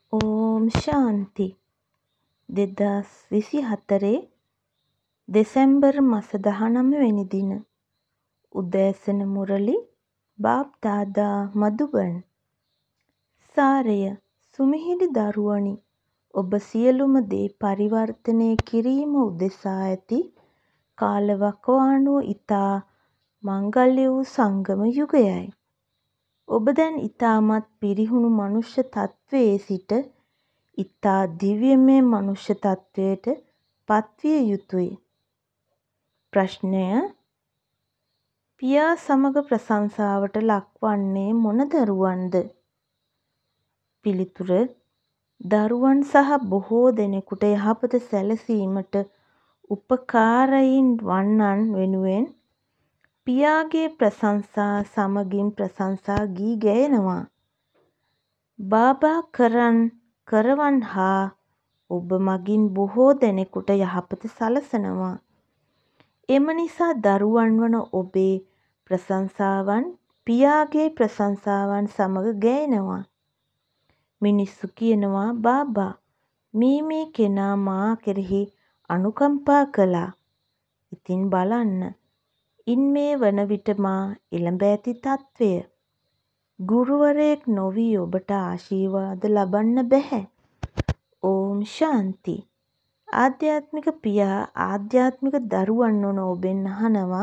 ඕම් ශාන්ති 2024 දෙසැම්බර් මස 19 වෙනි දින උදෑසන මුරලි බාප්දාදා මදුබන් සාරය සුමිහිරි දරුවනි ඔබ සියලුම දේ පරිවර්තනය කිරීම උදෙසා ඇති කාලවකවානුව ඉතා මංගල්‍ය වූ සංගම යුගයයි. ඔබ දැන් ඉතාමත් පිරිහුණු මනුෂ්‍ය තත්ත්වයේ සිට ඉතා දිව්‍යමය මනුෂ්‍ය තත්ත්වයට පත්විය යුතුයි. ප්‍රශ්නය පියා සමග ප්‍රශංසාවට ලක්වන්නේ මොන දරුවන්ද? පිළිතුර දරුවන් සහ බොහෝ දෙනෙකුට යහපත සැලසීමට උපකාරයින් වන්නන් වෙනුවෙන් පියාගේ ප්‍රශංසා සමගින් ප්‍රශංසා ගී ගැයෙනවා. බාබා කරවන් හා ඔබ මගින් බොහෝ දෙනෙකුට යහපත සලසනවා. එම නිසා දරුවන් වන ඔබේ ප්‍රශංසාවන් පියාගේ ප්‍රශංසාවන් සමග ගැයෙනවා. මිනිස්සු කියනවා බාබා මේ කෙනා මා කෙරෙහි අනුකම්පා කළා. ඉතින් බලන්න ඉන් මේ වන විට මා එළඹ ඇති තත්ත්වය. ගුරුවරයෙක් නොවී ඔබට ආශීර්වාද ලබන්න බැහැ. ඕම් ශාන්ති ආධ්‍යාත්මික පියා ආධ්‍යාත්මික දරුවන් වන ඔබෙන් අහනවා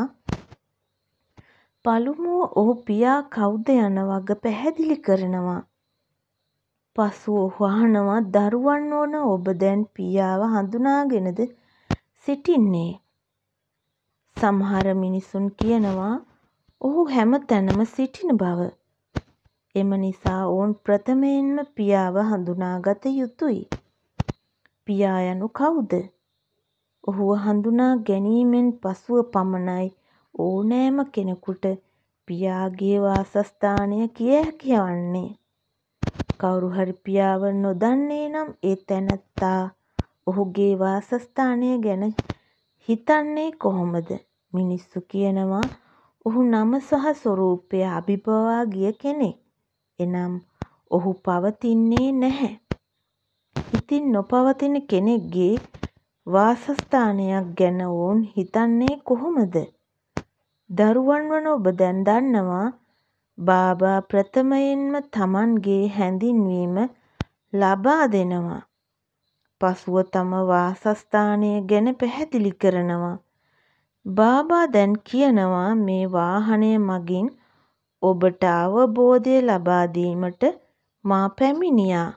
පළමුව ඔහු පියා කවුද යන වග පැහැදිලි කරනවා. පසුව ඔහු අහනවා දරුවන් වන ඔබ දැන් පියාව හඳුනාගෙනද සිටින්නේ? සමහර මිනිසුන් කියනවා ඔහු හැම තැනම සිටින බව. එම නිසා ඔවුන් ප්‍රථමයෙන්ම පියාව හඳුනාගත යුතුයි. පියා යනු කවුද? ඔහුව හඳුනා ගැනීමෙන් පසුව පමණයි ඕනෑම කෙනෙකුට පියාගේ වාසස්ථානය කිය හැකි වන්නේ. කවුරු හරි පියාව නොදන්නේ නම් ඒ තැනැත්තා ඔහුගේ වාසස්ථානය ගැන හිතන්නේ කොහොමද? මිනිස්සු කියනවා ඔහු නම සහ ස්වරූපය අභිබවා ගිය කෙනෙක්. එනම් ඔහු පවතින්නේ නැහැ. ඉතින් නොපවතින කෙනෙක්ගේ වාසස්ථානයක් ගැන ඔවුන් හිතන්නේ කොහොමද? දරුවන් වන ඔබ දැන් දන්නවා බාබා ප්‍රථමයෙන්ම තමන්ගේ හැඳින්වීම ලබා දෙනවා. පසුව තම වාසස්ථානය ගැන පැහැදිලි කරනවා. බාබා දැන් කියනවා මේ වාහනය මගින් ඔබට අවබෝධය ලබා දීමට මා පැමිණියා.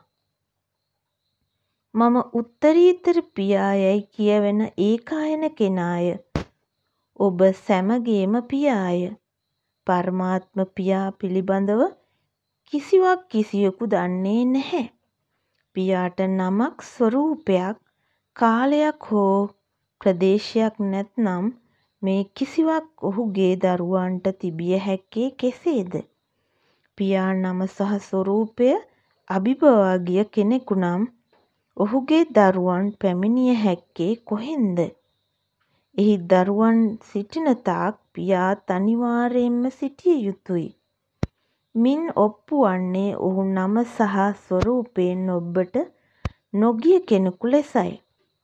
මම උත්තරීතර පියා යැයි කියවෙන ඒකායන කෙනාය. ඔබ සැමගේම පියාය. පරමාත්ම පියා පිළිබඳව කිසිවක් කිසිවෙකු දන්නේ නැහැ. පියාට නමක් ස්වරූපයක් කාලයක් හෝ ප්‍රදේශයක් නැත්නම් මේ කිසිවක් ඔහුගේ දරුවන්ට තිබිය හැක්කේ කෙසේද? පියා නම සහ ස්වරූපය අභිබවා ගිය කෙනෙකු නම් ඔහුගේ දරුවන් පැමිණිය හැක්කේ කොහෙන්ද? එහි දරුවන් සිටින තාක් පියාත් අනිවාර්යයෙන්ම සිටිය යුතුයි. මින් ඔප්පු වන්නේ ඔහු නම සහ ස්වරූපයෙන් ඔබට නොගිය කෙනෙකු ලෙසයි.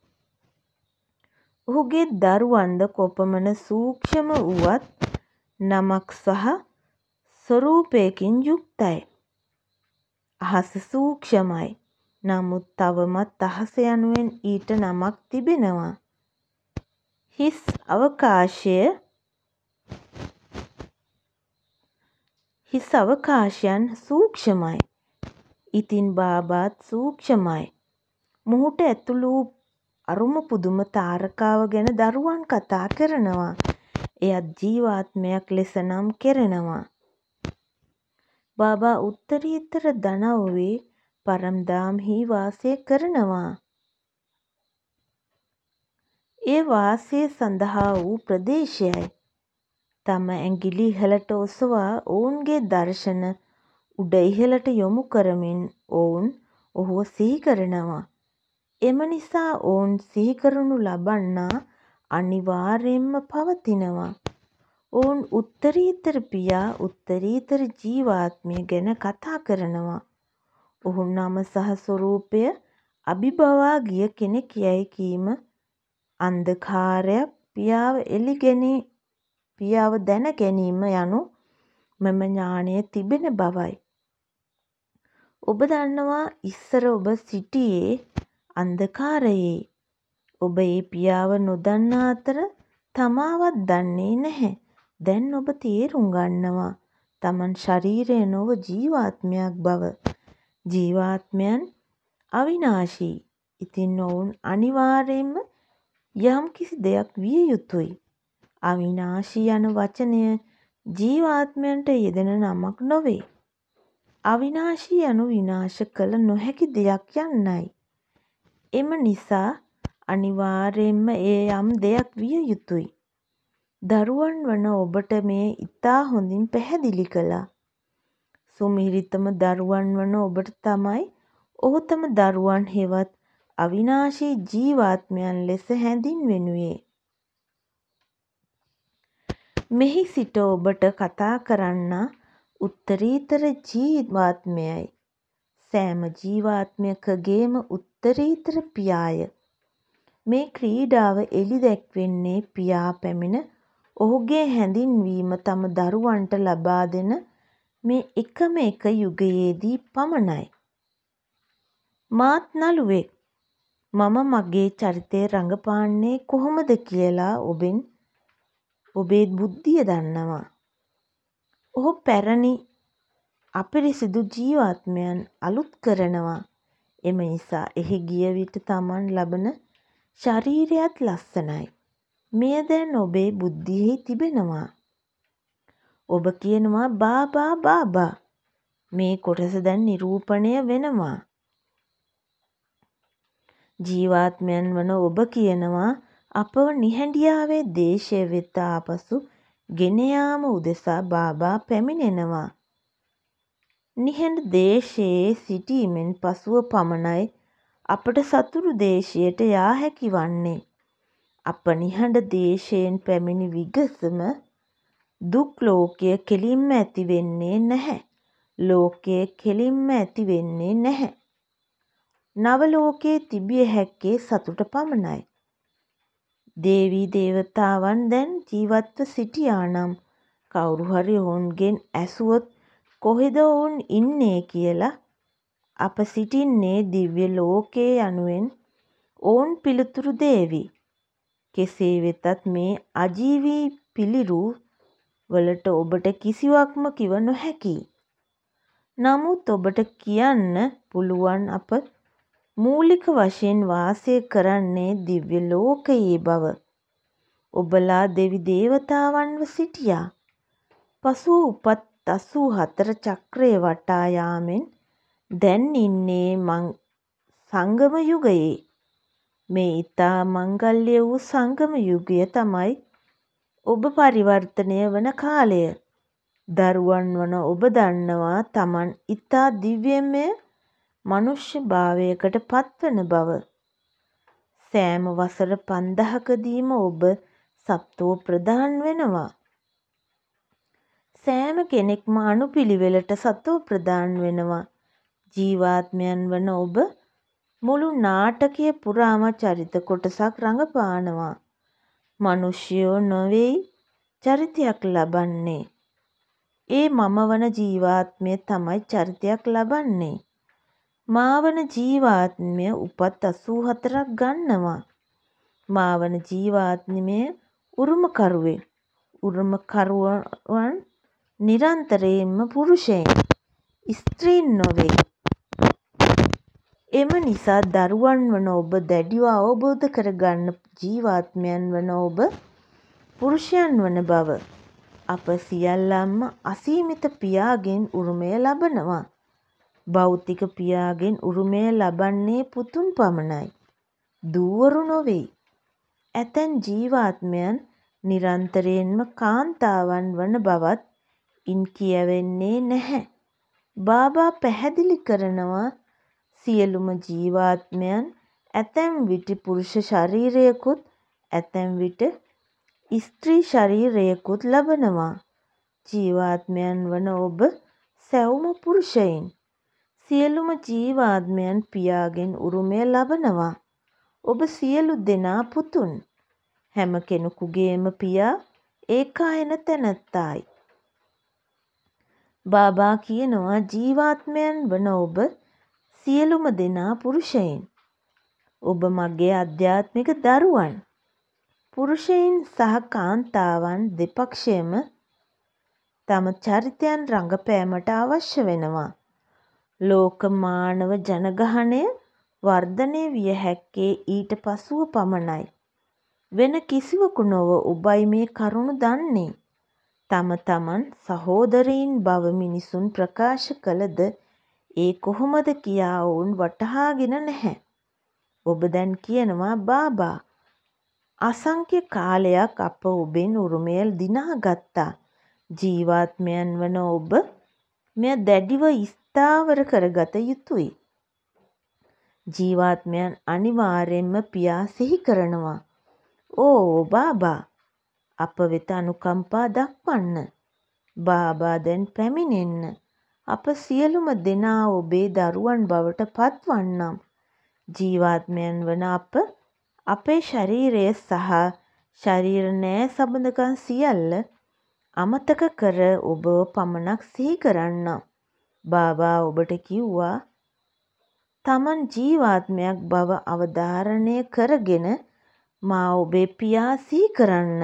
ඔහුගේ දරුවන්ද කොපමණ සූක්ෂම වුවත් නමක් සහ ස්වරූපයකින් යුක්තයි. අහස සූක්ෂමයි. නමුත් තවමත් අහස යනුවෙන් ඊට නමක් තිබෙනවා. හිස් අවකාශයන් සූක්ෂමයි. ඉතින් බාබාත් සූක්ෂමයි. මොහුට ඇතුළු වූ අරුම පුදුම තාරකාව ගැන දරුවන් කතා කරනවා. එයත් ජීවාත්මයක් ලෙස නම් කෙරෙනවා. බාබා උත්තරීතර දනව්වේ පරම්දාම්හි වාසය කරනවා. ඒ වාසය සඳහා වූ ප්‍රදේශයයි. තම ඇඟිලි ඉහළට ඔසවා ඔවුන්ගේ දර්ශන උඩ ඉහළට යොමු කරමින් ඔවුන් ඔහුව සිහි කරනවා. එම නිසා ඔවුන් සිහි කරනු ලබන්නා අනිවාර්යයෙන්ම පවතිනවා. ඔවුන් උත්තරීතර පියා උත්තරීතර ජීවාත්මය ගැන කතා කරනවා. ඔහු නම සහ ස්වරූපය අභිබවා ගිය කෙනෙක් යැයි කීම අන්ධකාරයක් පියාව දැන ගැනීම යනු මෙම ඥානය තිබෙන බවයි. ඔබ දන්නවා ඉස්සර ඔබ සිටියේ අන්ධකාරයේ. ඔබ ඒ පියාව නොදන්නා අතර තමාවත් දන්නේ නැහැ. දැන් ඔබ තේරුම් ගන්නවා තමන් ශරීරය නොව ජීවාත්මයක් බව. ජීවාත්මයන් අවිනාශී. ඉතින් ඔවුන් අනිවාර්යයෙන්ම යම්කිසි දෙයක් විය යුතුයි. අවිනාශී යන වචනය ජීවාත්මයන්ට යෙදෙන නමක් නොවේ. අවිනාශී යනු විනාශ කළ නොහැකි දෙයක් යන්නයි. එම නිසා අනිවාර්යයෙන්ම එය යම් දෙයක් විය යුතුයි. දරුවන් වන ඔබට මේ ඉතා හොඳින් පැහැදිලි කළා. සුමිහිරිතම දරුවන් වන ඔබට තමයි ඔහු තම දරුවන් හෙවත් අවිනාශී ජීවාත්මයන් ලෙස හැඳින්වෙනුයේ. මෙහි සිට ඔබට කතා කරන්නා උත්තරීතර ජීවාත්මයයි. සෑම ජීවාත්මයකගේම උත්තරීතර පියාය. මේ ක්‍රීඩාව එළි දැක්වෙන්නේ පියා පැමිණ ඔහුගේ හැඳින්වීම තම දරුවන්ට ලබා දෙන මේ එකම එක යුගයේදී පමණයි. මාත් නළුවෙක්. මම මගේ චරිතය රඟපාන්නේ කොහොමද කියලා ඔබේ බුද්ධිය දන්නවා. ඔහු පැරණි අපිරිසිදු ජීවාත්මයන් අලුත් කරනවා. එම නිසා එහි ගිය විට තමන් ලබන ශරීරයත් ලස්සනයි. මෙය දැන් ඔබේ බුද්ධියෙහි තිබෙනවා. ඔබ කියනවා බාබා. මේ කොටස දැන් නිරූපණය වෙනවා. ජීවාත්මයන් වන ඔබ කියනවා අපව නිහඬියාවේ දේශය වෙත ආපසු ගෙන යාම උදෙසා බාබා පැමිණෙනවා. නිහඬ දේශයේ සිටීමෙන් පසුව පමණයි අපට සතුරු දේශයට යා හැකි වන්නේ. අප නිහඬ දේශයෙන් පැමිණි විගසම දුක් ලෝකය කෙලින්ම ඇති වෙන්නේ නැහැ. ලෝකය කෙලින්ම ඇති වෙන්නේ නැහැ. නව ලෝකයේ තිබිය හැක්කේ සතුට පමණයි. දේවී දේවතාවන් දැන් ජීවත්ව සිටියා නම් කවුරු හරි ඔවුන්ගෙන් ඇසුවොත් කොහෙද ඔවුන් ඉන්නේ කියලා අප සිටින්නේ දිව්‍ය ලෝකයේ යනුවෙන් ඔවුන් පිළිතුරු දේවි. කෙසේ වෙතත් මේ අජීවී පිළිරු වලට ඔබට කිසිවක්ම කිව නොහැකියි. නමුත් ඔබට කියන්න පුළුවන් අප මූලික වශයෙන් වාසය කරන්නේ දිව්‍ය ලෝකයේ බව. ඔබලා දෙවි දේවතාවන්ව සිටියා. පසුව උපත් 84 චක්‍රය වටා යාමෙන් දැන් ඉන්නේ සංගම යුගයේ. මේ ඊතා මංගල්‍ය වූ සංගම යුගය තමයි ඔබ පරිවර්තනය වන කාලය. දරුවන් වන ඔබ දන්නවා තමන් ඊතා දිව්‍යමය මනුෂ්‍ය භාවයකට පත්වන බව. සෑම වසර 5000කදීම ඔබ සත්වෝ ප්‍රධාන වෙනවා. සෑම කෙනෙක්ම අනුපිළිවෙලට සත්ව ප්‍රධාන වෙනවා. ජීවාත්මයන් වන ඔබ මුළු නාටකය පුරාම චරිත කොටසක් රඟපානවා. මනුෂ්‍යයෝ නොවෙයි චරිතයක් ලබන්නේ. ඒ මම වන ජීවාත්මය තමයි චරිතයක් ලබන්නේ. මා වන ජීවාත්මය උපත් 84ක් ගන්නවා. මා වන ජීවාත්මය උරුමකරුවෙක්. උරුමකරුවන් නිරන්තරයෙන්ම පුරුෂයන්. ස්ත්‍රීන් නොවේ. එම නිසා දරුවන් වන ඔබ දැඩිව අවබෝධ කරගන්න ජීවාත්මයන් වන ඔබ පුරුෂයන් වන බව. අප සියල්ලන්ම අසීමිත පියාගෙන් උරුමය ලබනවා. භෞතික පියාගෙන් උරුමය ලබන්නේ පුතුන් පමණයි. දූවරු නොවෙයි. ඇතැම් ජීවාත්මයන් නිරන්තරයෙන්ම කාන්තාවන් වන බවත් ඉන් කියවෙන්නේ නැහැ. බාබා පැහැදිලි කරනවා සියලුම ජීවාත්මයන් ඇතැම් විට පුරුෂ ශරීරයකුත් ඇතැම් විට ස්ත්‍රී ශරීරයකුත් ලබනවා. ජීවාත්මයන් වන ඔබ සැවොම පුරුෂයින්. සියලුම ජීවාත්මයන් පියාගෙන් උරුමය ලබනවා. ඔබ සියලු දෙනා පුතුන්. හැම කෙනෙකුගේම පියා ඒකායන තැනැත්තායි. බාබා කියනවා ජීවාත්මයන් වන ඔබ සියලුම දෙනා පුරුෂයින්. ඔබ මගේ අධ්‍යාත්මික දරුවන්. පුරුෂයින් සහ කාන්තාවන් දෙපක්ෂයම තම චරිතයන් රඟපෑමට අවශ්‍ය වෙනවා. ලෝක මානව ජනගහනය වර්ධනය විය හැක්කේ ඊට පසුව පමණයි. වෙන කිසිවකු නොව ඔබයි මේ කරුණු දන්නේ. තම තමන් සහෝදරයින් බව මිනිසුන් ප්‍රකාශ කළද ඒ කොහොමද කියා ඔවුන් වටහාගෙන නැහැ. ඔබ දැන් කියනවා බාබා අසංඛ්‍ය කාලයක් අප ඔබෙන් උරුමය දිනා ගත්තා. ජීවාත්මයන් වන ඔබ මෙය දැඩිව ස්ථාවර කරගත යුතුයි. ජීවාත්මයන් අනිවාර්යෙන්ම පියා සිහි කරනවා. ඕ බාබා අප වෙත අනුකම්පා දක්වන්න. බාබා දැන් පැමිණෙන්න. අප සියලුම දෙනා ඔබේ දරුවන් බවට පත්වන්නම්. ජීවාත්මයන් වන අපේ ශරීරය සහ ශරීර නෑ සබඳකන් සියල්ල අමතක කර ඔබව පමණක් සිහි කරන්නම්. බාබා ඔබට කිව්වා තමන් ජීවාත්මයක් බව අවධාරණය කරගෙන මා ඔබේ පියා සිහි කරන්න.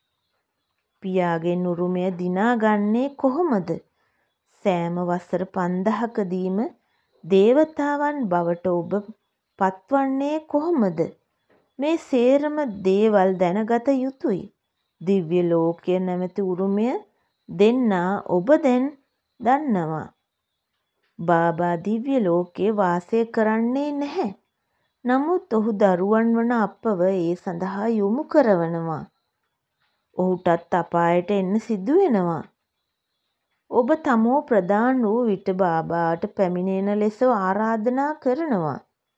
පියාගෙන් උරුමය දිනාගන්නේ කොහොමද? සෑම වසර 5000කදීම දේවතාවන් බවට ඔබ පත්වන්නේ කොහොමද? මේ සේරම දේවල් දැනගත යුතුයි. දිව්‍ය ලෝකය නැමැති උරුමය දෙන්නා ඔබ දැන් දන්නවා. බාබා දිව්‍ය ලෝකයේ වාසය කරන්නේ නැහැ. නමුත් ඔහු දරුවන් වන අපව ඒ සඳහා යොමු කරවනවා. ඔහුටත් අපායට එන්න සිදු වෙනවා. ඔබ තමෝ ප්‍රධාන වූ විට බාබාට පැමිණෙන ලෙස ආරාධනා කරනවා.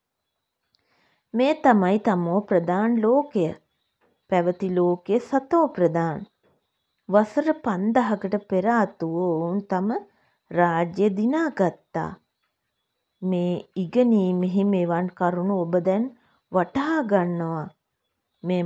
මේ තමයි තමෝ ප්‍රධාන ලෝකය. පැවති ලෝකයේ සතෝ ප්‍රධාන. වසර 5000කට පෙර ආතුව ඔවුන් තම රාජ්‍ය දිනාගත්තා. මේ ඉගෙනීමෙහි මෙවන් කරුණු ඔබ දැන් වටහා ගන්නවා. මේ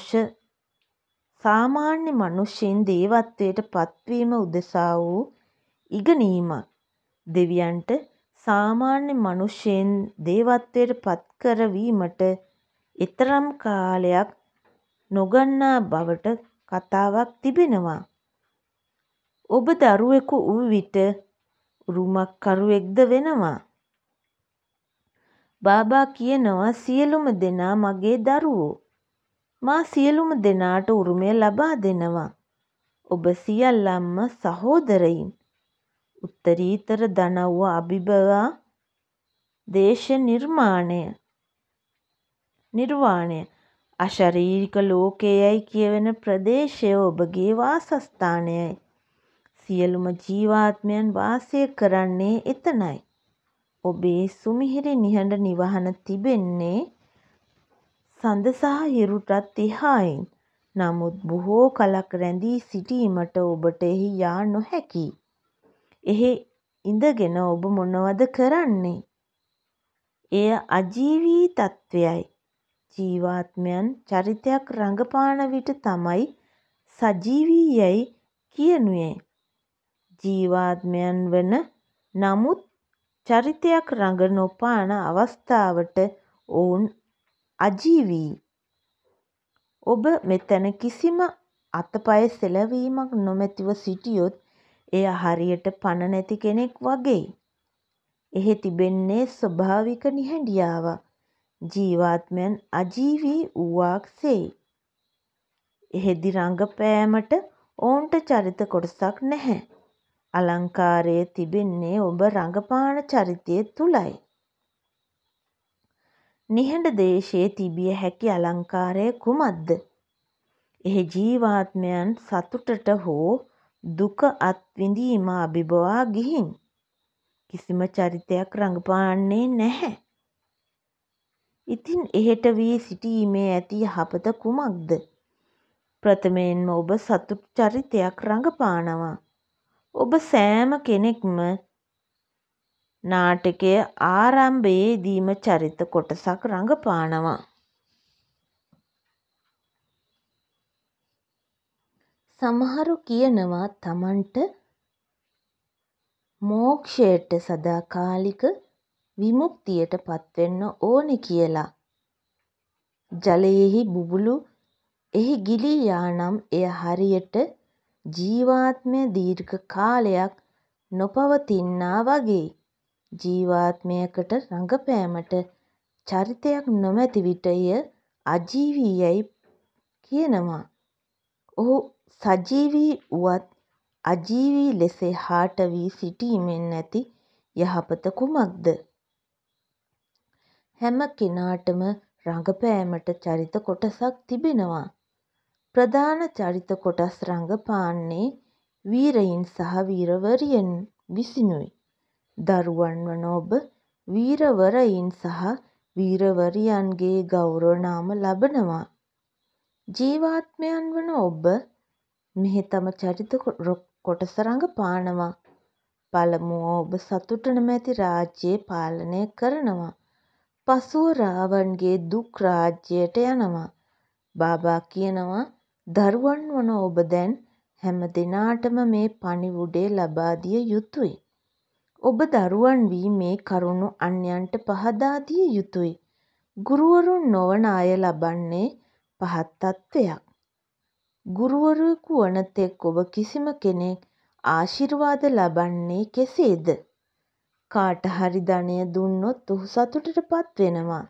සාමාන්‍ය මනුෂ්‍යයින් දේවත්වයට පත්වීම උදෙසා වූ ඉගෙනීමක්. දෙවියන්ට සාමාන්‍ය මනුෂ්‍යයින් දේවත්වයට පත්කරවීමට එතරම් කාලයක් නොගන්නා බවට කතාවක් තිබෙනවා. ඔබ දරුවෙකු වූ විට උරුමකරුවෙක්ද වෙනවා. බාබා කියනවා සියලුම දෙනා මගේ දරුවෝ. මා සියලුම දෙනාට උරුමය ලබා දෙනවා. ඔබ සියල්ලන්ම සහෝදරයින්. උත්තරීතර දනව්ව අභිභවා දේශ නිර්වාණය අශරීරික ලෝකයයි කියවෙන ප්‍රදේශය ඔබගේ වාසස්ථානයයි. සියලුම ජීවාත්මයන් වාසය කරන්නේ එතනයි. ඔබේ සුමිහිරි නිහඬ නිවහන තිබෙන්නේ සඳ සහ හිරුටත් එහායින්. නමුත් බොහෝ කලක් රැඳී සිටීමට ඔබට එහි යා නොහැකියි. එහි ඉඳගෙන ඔබ මොනවද කරන්නේ? එය අජීවී තත්වයයි. ජීවාත්මයන් චරිතයක් රඟපාන විට තමයි සජීවී යැයි කියනුයේ. ජීවාත්මයන් වන නමුත් චරිතයක් රඟ නොපාන අවස්ථාවට ඔවුන් අජීවී. ඔබ මෙතැන කිසිම අතපය සෙලවීමක් නොමැතිව සිටියොත් එය හරියට පණ නැති කෙනෙක් වගෙයි. එහි තිබෙන්නේ ස්වභාවික නිහඬියාවක්. ජීවාත්මයන් අජීවී වූවාක් සේයි. එහිදී රඟපෑමට ඔවුන්ට චරිත කොටසක් නැහැ. අලංකාරය තිබෙන්නේ ඔබ රඟපාන චරිතය තුලයි. නිහඬ දේශයේ තිබිය හැකි අලංකාරය කුමක්ද? එහි ජීවාත්මයන් සතුටට හෝ දුක අත්විඳීම අභිබවා ගිහින් කිසිම චරිතයක් රඟපාන්නේ නැහැ. ඉතින් එහෙට වී සිටීමේ ඇති යහපත කුමක්ද? ප්‍රථමයෙන්ම ඔබ සතුට චරිතයක් රඟපානවා. ඔබ සෑම කෙනෙක්ම නාටකය ආරම්භයේදීම චරිත කොටසක් රඟපානවා. සමහරු කියනවා තමන්ට මෝක්ෂයට සදාකාලික විමුක්තියට පත්වෙන්න ඕනෙ කියලා. ජලයෙහි බුබුලු එහි ගිලී යා නම් එය හරියට ජීවාත්මය දීර්ඝ කාලයක් නොපවතින්නා වගේ. ජීවාත්මයකට රඟපෑමට චරිතයක් නොමැති විට එය අජීවී යැයි කියනවා. ඔහු සජීවී වුවත් අජීවී ලෙස එහාට වී සිටීමෙන් ඇති යහපත කුමක්ද? හැම කෙනාටම රඟපෑමට චරිත කොටසක් තිබෙනවා. ප්‍රධාන චරිත කොටස් රඟපාන්නේ වීරයින් සහ වීරවරියන් විසිනුයි. දරුවන් වන ඔබ වීරවරයින් සහ වීරවරියන්ගේ ගෞරව නාම ලබනවා. ජීවාත්මයන් වන ඔබ මෙහි තම චරිත කොටස රඟපානවා. පළමුව ඔබ සතුට නොමැති රාජ්‍යය පාලනය කරනවා. පසුව රාවන්ගේ දුක් රාජ්‍යයට යනවා. බාබා කියනවා දරුවන් වන ඔබ දැන් හැම දෙනාටම මේ පණිවුඩය ලබා දිය යුතුයි. ඔබ දරුවන් වී මේ කරුණු අන්‍යයන්ට පහදා දිය යුතුයි. ගුරුවරුන් නොවන අය ලබන්නේ පහත් තත්ත්වයක්. ගුරුවරයෙකු වන තෙක් ඔබ කිසිම කෙනෙක් ආශිර්වාද ලබන්නේ කෙසේද? කාට හරි ධනය දුන්නොත් ඔහු සතුටට පත්වෙනවා.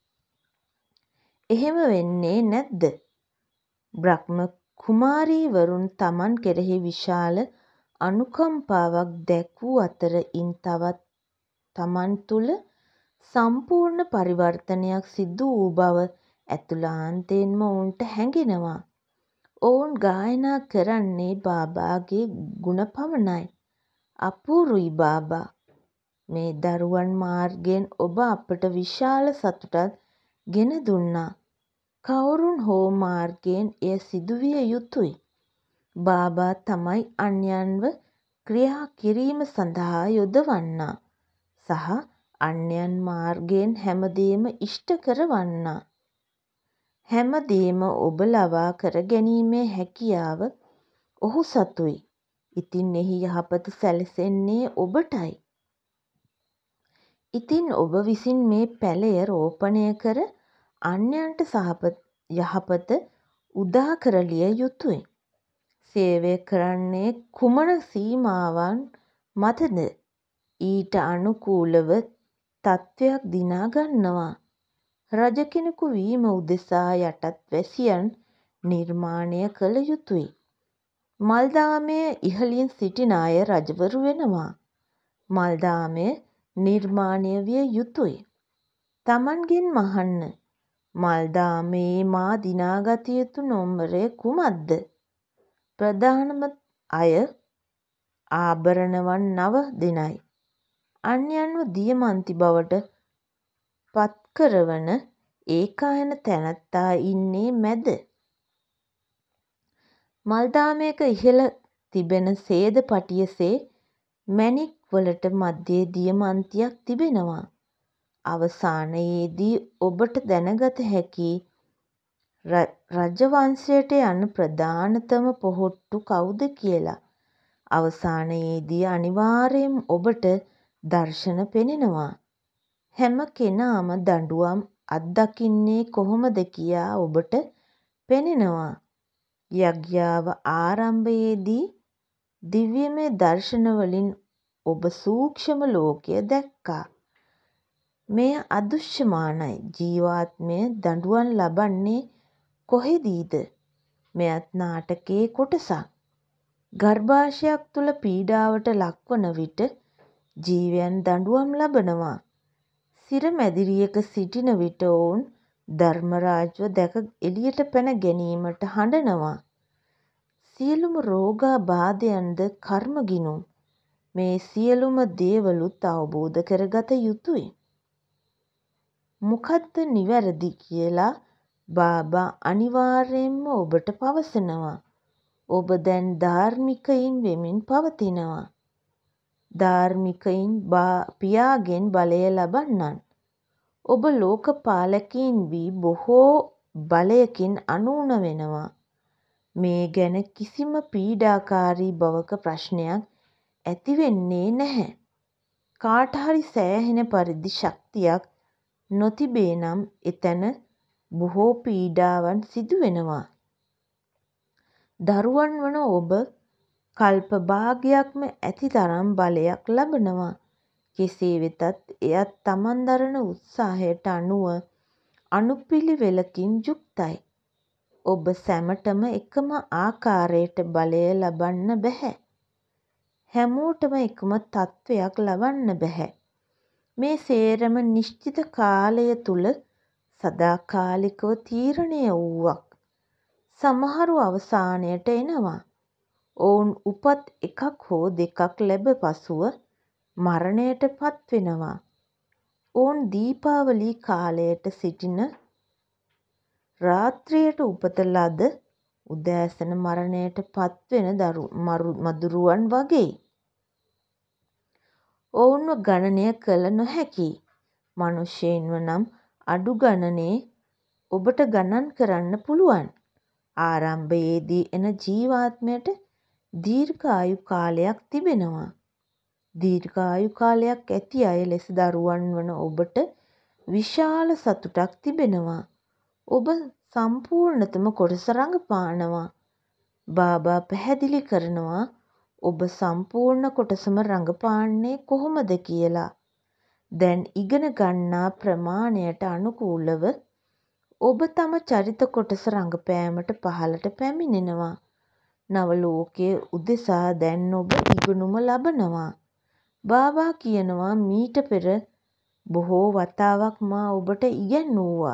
එහෙම වෙන්නේ නැද්ද? බ්‍රහ්ම කුමාරීවරුන් තමන් කෙරෙහි විශාල අනුකම්පාවක් දැක්වූ අතර ඉන් තවත් තමන් තුළ සම්පූර්ණ පරිවර්තනයක් සිදු වූ බව ඇතුළාන්තයෙන්ම ඔවුන්ට හැඟෙනවා. ඔවුන් ගායනා කරන්නේ බාබාගේ ගුණ පමණයි. අපූරුයි බාබා. මේ දරුවන් මාර්ගයෙන් ඔබ අපට විශාල සතුටක් ගෙන දුන්නා. කවුරුන් හෝ මාර්ගයෙන් එය සිදුවිය යුතුයි. බාබා තමයි අන්‍යයන්ව ක්‍රියා කිරීම සඳහා යොදවන්නා සහ අන්‍යයන් මාර්ගයෙන් හැමදේම ඉෂ්ට කරවන්නා. හැමදේම ඔබ ලබා කර ගැනීමේ හැකියාව ඔහු සතුයි. ඉතින් එහි යහපත සැලසෙන්නේ ඔබටයි. ඉතින් ඔබ විසින් මේ පැලය රෝපණය කර අන්‍යයන්ට යහපත උදා කරලිය යුතුයි. සේවය කරන්නේ කුමන සීමාවන් මතද? ඊට අනුකූලව තත්ත්වයක් දිනා ගන්නවා. රජ කෙනෙකු වීම උදෙසා යටත් වැසියන් නිර්මාණය කළ යුතුයි. මල්දාමය ඉහළින් සිටින අය රජවරු වෙනවා. මල්දාමය නිර්මාණය විය යුතුයි. තමන්ගෙන් මහන්න. මල්දාමයේ මා දිනාගත යුතු නොම්බරය කුමක්ද? ප්‍රධානම අය ආභරණවන් 9 දෙනයි. අන්‍යයන්ව දියමන්ති බවට පත්කරවන ඒකායන තැනැත්තා ඉන්නේ මැද. මල්දාමයක ඉහළ තිබෙන සේද පටියසේ මැණික් වලට මධ්‍යයේ දියමන්තියක් තිබෙනවා. අවසානයේදී ඔබට දැනගත හැකි රජවංශයට යන ප්‍රධානතම පොහොට්ටු කවුද කියලා. අවසානයේදී අනිවාර්යයෙන් ඔබට දර්ශන පෙනෙනවා. හැම කෙනාම දඬුවම් අත්දකින්නේ කොහොමද කියා ඔබට පෙනෙනවා. යග්යාව ආරම්භයේදී දිව්‍යමය දර්ශන වලින් ඔබ සූක්ෂම ලෝකය දැක්කා. මෙය අදෘශ්‍යමානයි. ජීවාත්මය දඬුවම් ලබන්නේ කොහෙදීද? මෙයත් නාටකයේ කොටසක්. ගර්භාෂයක් තුල පීඩාවට ලක්වන විට ජීවයන් දඬුවම් ලබනවා. සිර මැදිරියක සිටින විට ඔවුන් ධර්මරාජ්ව දැක එළියට පැන ගැනීමට හඬනවා. සියලුම රෝගාබාධයන්ද කර්ම ගිණුම්. මේ සියලුම දේවලුත් අවබෝධ කරගත යුතුයි. මොකද්ද නිවැරදි කියලා බාබා අනිවාර්යයෙන්ම ඔබට පවසනවා. ඔබ දැන් ධාර්මිකයින් වෙමින් පවතිනවා. ධාර්මිකයින් පියාගෙන් බලය ලබන්නන්. ඔබ ලෝකපාලකයින් වී බොහෝ බලයකින් අනූන වෙනවා. මේ ගැන කිසිම පීඩාකාරී බවක ප්‍රශ්නයක් ඇති වෙන්නේ නැහැ. කාට හරි සෑහෙන පරිදි ශක්තියක් නොතිබේ නම් එතැන බොහෝ පීඩාවන් සිදු වෙනවා. දරුවන් වන ඔබ කල්ප භාගයක්ම ඇති තරම් බලයක් ලබනවා. කෙසේ වෙතත් එයත් තමන් දරන උත්සාහයට අනුව අනුපිළිවෙලකින් යුක්තයි. ඔබ සැමටම එකම ආකාරයට බලය ලබන්න බැහැ. හැමෝටම එකම තත්ත්වයක් ලබන්න බැහැ. මේ සේරම නිශ්චිත කාලය තුල සදාකාලිකව තීරණය වූවක්. සමහරු අවසානයට එනවා. ඔවුන් උපත් එකක් හෝ දෙකක් ලැබ පසුව මරණයට පත්වෙනවා. ඔවුන් දීපාවලි කාලයට සිටින රාත්‍රියට උපත ලද උදෑසන මරණයට පත්වෙන මදුරුවන් වගෙයි. ඔවුන්ව ගණනය කළ නොහැකියි. මනුෂ්‍යයින්ව නම් අඩු ගණනේ ඔබට ගණන් කරන්න පුළුවන්. ආරම්භයේදී එන ජීවාත්මයට දීර්ඝායු කාලයක් තිබෙනවා. දීර්ඝායු කාලයක් ඇති අය ලෙස දරුවන් වන ඔබට විශාල සතුටක් තිබෙනවා. ඔබ සම්පූර්ණතම කොටස රඟපානවා. බාබා පැහැදිලි කරනවා ඔබ සම්පූර්ණ කොටසම රඟපාන්නේ කොහොමද කියලා. දැන් ඉගෙන ගන්නා ප්‍රමාණයට අනුකූලව ඔබ තම චරිත කොටස රඟපෑමට පහළට පැමිණෙනවා. නව ලෝකයේ උදෙසා දැන් ඔබ ඉගෙනුම ලබනවා. බාබා කියනවා මීට පෙර බොහෝ වතාවක් මා ඔබට ඉගැන්වුවා.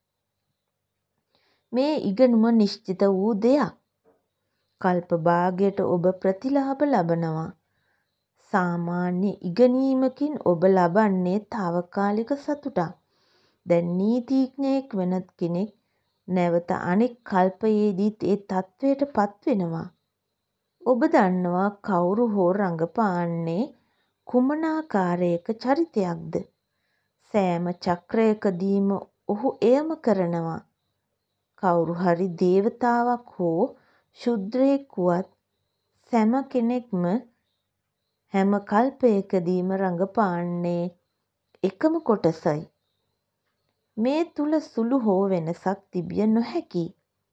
මේ ඉගෙනුම නිශ්චිත වූ දෙයක්. කල්ප භාගයට ඔබ ප්‍රතිලාභ ලබනවා. සාමාන්‍ය ඉගෙනීමකින් ඔබ ලබන්නේ తాවකාලික සතුටක්. දැන් නීතිඥයෙක් වෙන කෙනෙක් නැවත අනෙක් කල්පයේදීත් ඒ තත්ත්වයට පත්වෙනවා. ඔබ දන්නවා කවුරු හෝ රඟපාන්නේ කුමනාකාරයක චරිතයක්ද. සෑම චක්‍රයකදීම ඔහු එයම කරනවා. කවුරු හරි දේවතාවක් හෝ ශුද්‍රයෙක් වුවත් සෑම කෙනෙක්ම හැම කල්පයකදීම රඟපාන්නේ එකම කොටසයි. මේ තුල සුළු හෝ වෙනසක් තිබිය නොහැකියි.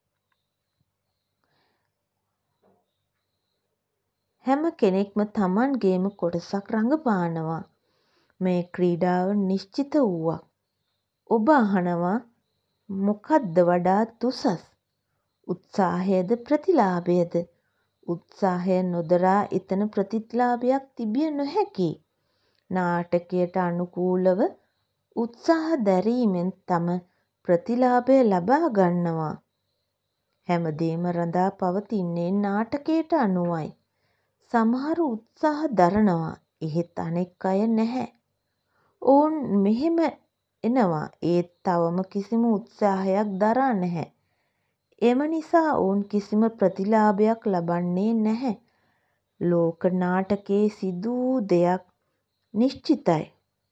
හැම කෙනෙක්ම තමන්ගේම කොටසක් රඟපානවා. මේ ක්‍රීඩාව නිශ්චිත වූවක්. ඔබ අහනවා මොකද්ද වඩාත් උසස්? උත්සාහයද ප්‍රතිලාභයද? උත්සාහය නොදරා එතන ප්‍රතිලාභයක් තිබිය නොහැකියි. නාටකයට අනුකූලව උත්සාහ දැරීමෙන් තම ප්‍රතිලාභය ලබා ගන්නවා. හැමදේම රඳා පවතින්නේ නාටකයට අනුවයි. සමහරු උත්සාහ දරනවා. එහෙත් අනෙක් අය නැහැ. ඔවුන් මෙහෙම එනවා. ඒත් තවම කිසිම උත්සාහයක් දරා නැහැ. එම නිසා ඔවුන් කිසිම ප්‍රතිලාභයක් ලබන්නේ නැහැ. ලෝක නාටකයේ සිදු වූ දෙයක් නිශ්චිතයි.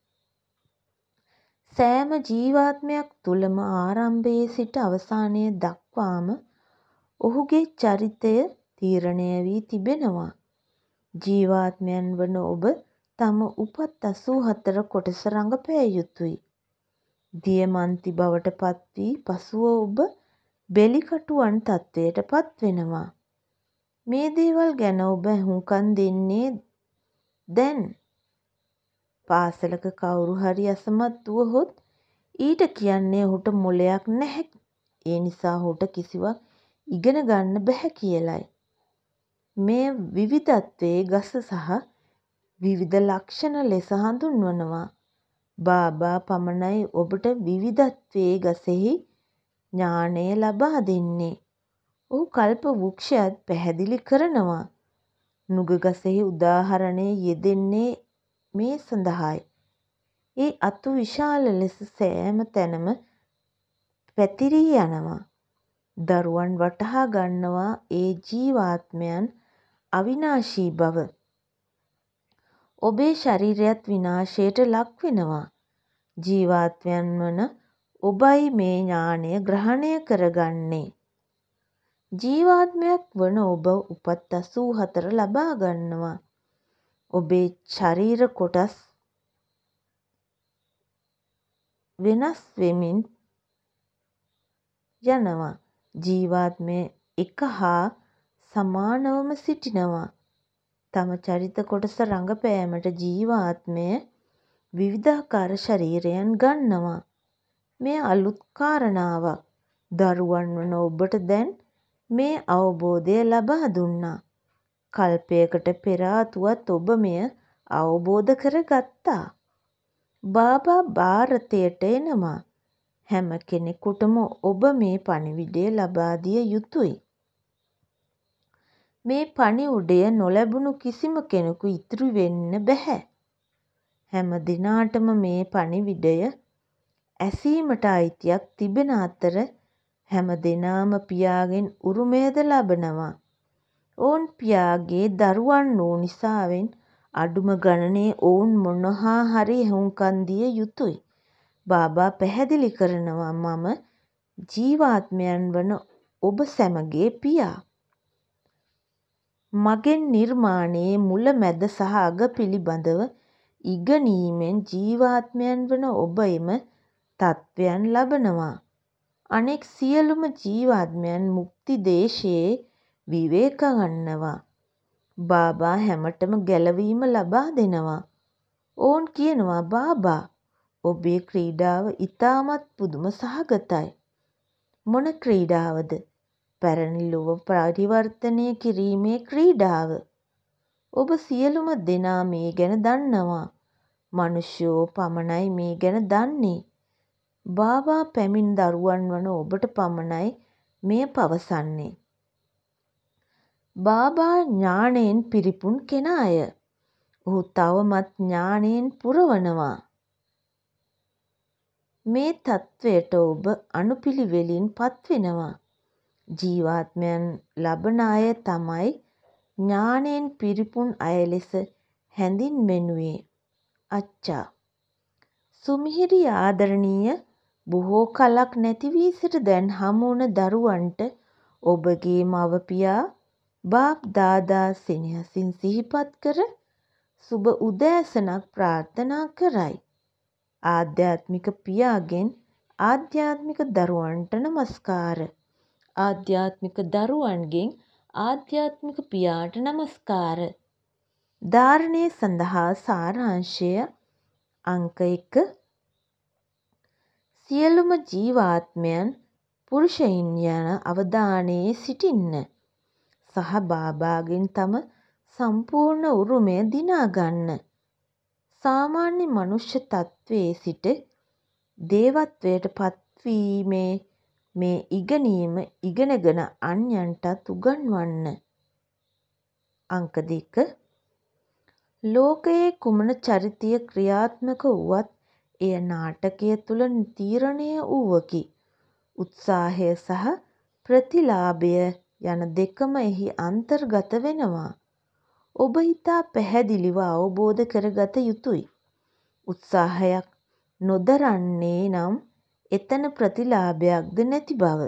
සෑම ජීවාත්මයක් තුළම ආරම්භයේ සිට අවසානය දක්වාම ඔහුගේ චරිතය තීරණය වී තිබෙනවා. ජීවාත්මයන් වන ඔබ තම උපත් 84 කොටස රඟපෑ යුතුයි. දියමන්ති බවට පත්වී පසුව ඔබ බෙලිකටුවන් තත්ත්වයට පත්වෙනවා. මේ දේවල් ගැන ඔබ අහුම්කම් දෙන්නේ දැන්. පාසලක කවුරු හරි අසමත් වුවහොත් ඊට කියන්නේ ඔහුට මොළයක් නැහැ. ඒ නිසා ඔහුට කිසිවක් ඉගෙන ගන්න බැහැ කියලයි. මේ විවිධත්වයේ ගස සහ විවිධ ලක්ෂණ ලෙස හඳුන්වනවා. බාබා පමණයි ඔබට විවිධත්වයේ ගසෙහි ඥානය ලබා දෙන්නේ. ඔහු කල්ප වෘක්ෂයත් පැහැදිලි කරනවා. නුග ගසෙහි උදාහරණය යෙදෙන්නේ මේ සඳහායි. ඒ අතු විශාල ලෙස සෑම තැනම පැතිරී යනවා. දරුවන් වටහා ගන්නවා ඒ ජීවාත්මයන් අවිනාශී බව. ඔබේ ශරීරයත් විනාශයට ලක් වෙනවා. ජීවාත්මයන් වන ඔබයි මේ ඥානය ග්‍රහණය කරගන්නේ. ජීවාත්මයක් වන ඔබ උපත් 84 ලබා ගන්නවා. ඔබේ ශරීර කොටස් වෙනස් වෙමින් යනවා. ජීවාත්මය එක හා සමානවම සිටිනවා. තම චරිත කොටස රඟපෑමට ජීවාත්මය විවිධාකාර ශරීරයන් ගන්නවා. මෙය අලුත් කාරණාවක්. දරුවන් වන ඔබට දැන් මේ අවබෝධය ලබා දුන්නා. කල්පයකට පෙර ආතුවත් ඔබ මෙය අවබෝධ කරගත්තා. බාබා භාරතයට එනවා. හැම කෙනෙකුටම ඔබ මේ පණිවිඩය ලබා දිය යුතුයි. මේ පණිවුඩය නොලැබුණු කිසිම කෙනෙකු ඉතිරි වෙන්න බැහැ. හැම දිනාටම මේ පණිවිඩය ඇසීමට අයිතියක් තිබෙන අතර හැම දෙනාම පියාගෙන් උරුමයද ලබනවා. ඔවුන් පියාගේ දරුවන් වූ නිසාවෙන් අඩුම ගණනේ ඔවුන් මොනවා හරි ඇහුම්කන් දිය යුතුයි. බාබා පැහැදිලි කරනවා මම ජීවාත්මයන් වන ඔබ සැමගේ පියා. මගෙන් නිර්මාණයේ මුල මැද සහ අග පිළිබඳව ඉගෙනීමෙන් ජීවාත්මයන් වන ඔබ එම තත්වයන් ලබනවා. අනෙක් සියලුම ජීවාත්මයන් මුක්ති දේශයේ විවේක ගන්නවා. බාබා හැමටම ගැලවීම ලබා දෙනවා. ඔවුන් කියනවා බාබා ඔබේ ක්‍රීඩාව ඉතාමත් පුදුම සහගතයි. මොන ක්‍රීඩාවද? පැරණි ලොව පරිවර්තනය කිරීමේ ක්‍රීඩාව. ඔබ සියලුම දෙනා මේ ගැන දන්නවා. මනුෂ්‍යයෝ පමණයි මේ ගැන දන්නේ. බාබා පැමිණ දරුවන් වන ඔබට පමණයි මෙය පවසන්නේ. බාබා ඥාණයෙන් පිරිපුන් කෙනාය. ඔහු තවමත් ඥාණයෙන් පුරවනවා. මේ තත්වයට ඔබ අනුපිළිවෙලින් පත්වෙනවා. ජීවාත්මයන් ලබන අය තමයි ඥාණයෙන් පිරිපුන් අය ලෙස හැඳින්වෙනුයේ. අච්චා. සුමිහිරි ආදරණීය බොහෝ කලක් නැති වී සිට දැන් හමු වුණ දරුවන්ට ඔබගේ මව පියා බාප් දාදා සෙනෙහසින් සිහිපත් කර සුබ උදෑසනක් ප්‍රාර්ථනා කරයි. ආධ්‍යාත්මික පියාගෙන් ආධ්‍යාත්මික දරුවන්ට නමස්කාර. ආධ්‍යාත්මික දරුවන්ගෙන් ආධ්‍යාත්මික පියාට නමස්කාර. ධාරණය සඳහා සාරාංශය අංක 1. සියලුම ජීවාත්මයන් පුරුෂයින් යන අවධානයේ සිටින්න සහ බාබාගෙන් තම සම්පූර්ණ උරුමය දිනා ගන්න. සාමාන්‍ය මනුෂ්‍ය තත්වයේ සිට දේවත්වයට පත්වීමේ මේ ඉගෙනීම ඉගෙනගෙන අන්‍යයන්ටත් උගන්වන්න. අංක 2. ලෝකයේ කුමන චරිතය ක්‍රියාත්මක වුවත් එය නාටකය තුළ තීරණය වූවකි. උත්සාහය සහ ප්‍රතිලාභය යන දෙකම එහි අන්තර්ගත වෙනවා. ඔබ ඉතා පැහැදිලිව අවබෝධ කරගත යුතුයි. උත්සාහයක් නොදරන්නේ නම් එතන ප්‍රතිලාභයක්ද නැති බව.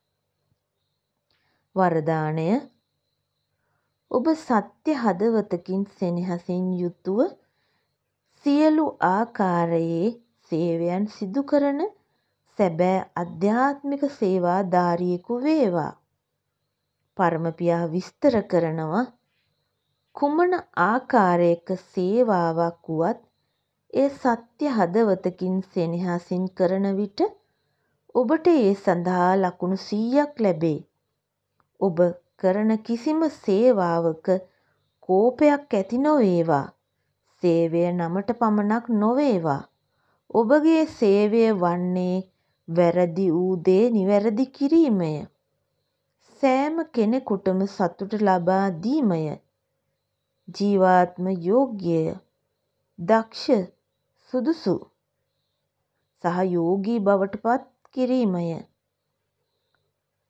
වරදානය. ඔබ සත්‍ය හදවතකින් සෙනෙහසින් යුතුව සියලු ආකාරයේ සේවයන් සිදු කරන සැබෑ අධ්‍යාත්මික සේවාධාරියෙකු වේවා. පරමපියා විස්තර කරනවා කුමන ආකාරයක සේවාවක් වුවත් ඒ සත්‍ය හදවතකින් සෙනෙහසින් කරන විට ඔබට ඒ සඳහා ලකුණු 100ක් ලැබේ. ඔබ කරන කිසිම සේවාවක කෝපයක් ඇති නොවේවා. සේවය නමට පමණක් නොවේවා. ඔබගේ සේවය වන්නේ වැරදි වූ දේ නිවැරදි කිරීමය. සෑම කෙනෙකුටම සතුට ලබා දීමය. ජීවාත්ම යෝග්‍යය, දක්ෂ, සුදුසු සහ යෝගී බවට පත් කිරීමය.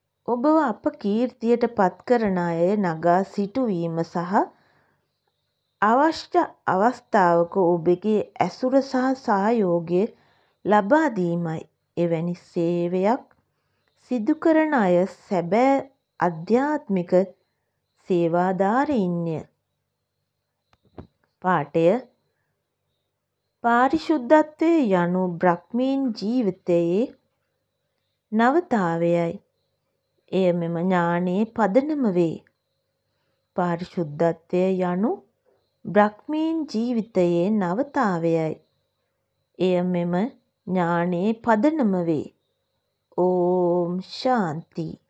ඔබව අප කීර්තියට පත් කරන අය නගා සිටුවීම සහ අවශ්‍ය අවස්ථාවක ඔබගේ ඇසුර සහ සහයෝගය ලබා දීමයි. එවැනි සේවයක් සිදු කරන අය සැබෑ අධ්‍යාත්මික සේවාදාරීන්ය. පාඨය පාරිශුද්ධත්වය යනු බ්‍රහ්මීන් ජීවිතයේ නවතාවයයි. එය මෙම ඥානයේ පදනම වේ. පාරිශුද්ධත්වය යනු බ්‍රහ්මීන් ජීවිතයේ නවතාවයයි. එය මෙම ඥානයේ පදනම වේ. ඕම් ශාන්ති.